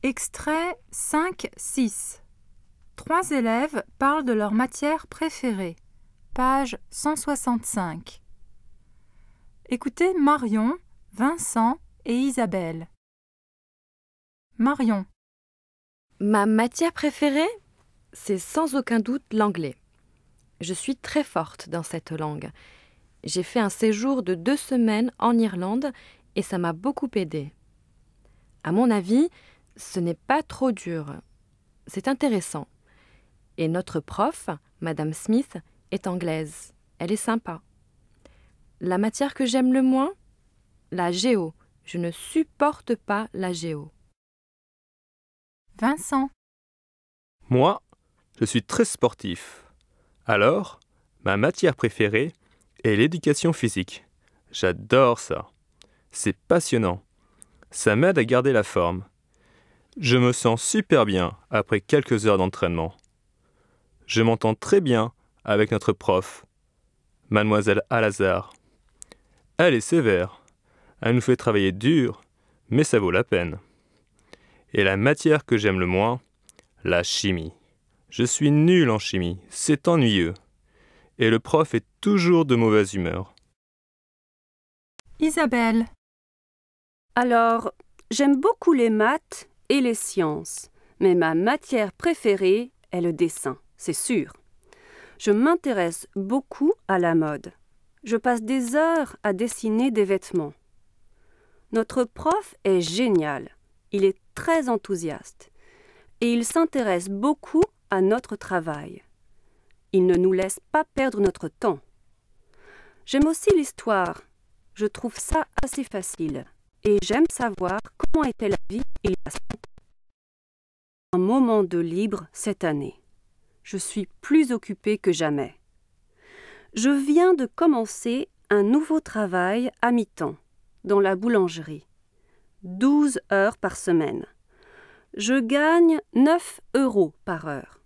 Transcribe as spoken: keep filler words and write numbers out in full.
Extrait cinq six. Trois élèves parlent de leur matière préférée. Page cent soixante-cinq. Écoutez Marion, Vincent et Isabelle. Marion. Ma matière préférée, c'est sans aucun doute l'anglais. Je suis très forte dans cette langue. J'ai fait un séjour de deux semaines en Irlande et ça m'a beaucoup aidée. À mon avis, ce n'est pas trop dur. C'est intéressant. Et notre prof, Madame Smith, est anglaise. Elle est sympa. La matière que j'aime le moins, la géo. Je ne supporte pas la géo. Vincent. Moi, je suis très sportif. Alors, ma matière préférée est l'éducation physique. J'adore ça. C'est passionnant. Ça m'aide à garder la forme. Je me sens super bien après quelques heures d'entraînement. Je m'entends très bien avec notre prof, Mademoiselle Al-Azhar. Elle est sévère. Elle nous fait travailler dur, mais ça vaut la peine. Et la matière que j'aime le moins, la chimie. Je suis nul en chimie, c'est ennuyeux. Et le prof est toujours de mauvaise humeur. Isabelle. Alors, j'aime beaucoup les maths et les sciences, mais ma matière préférée est le dessin, c'est sûr. Je m'intéresse beaucoup à la mode. Je passe des heures à dessiner des vêtements. Notre prof est génial. Il est très enthousiaste et il s'intéresse beaucoup à notre travail. Il ne nous laisse pas perdre notre temps. J'aime aussi l'histoire. Je trouve ça assez facile et j'aime savoir comment était la vie il y a cent ans. Un moment de libre cette année. Je suis plus occupée que jamais. Je viens de commencer un nouveau travail à mi-temps dans la boulangerie. douze heures par semaine. Je gagne neuf euros par heure.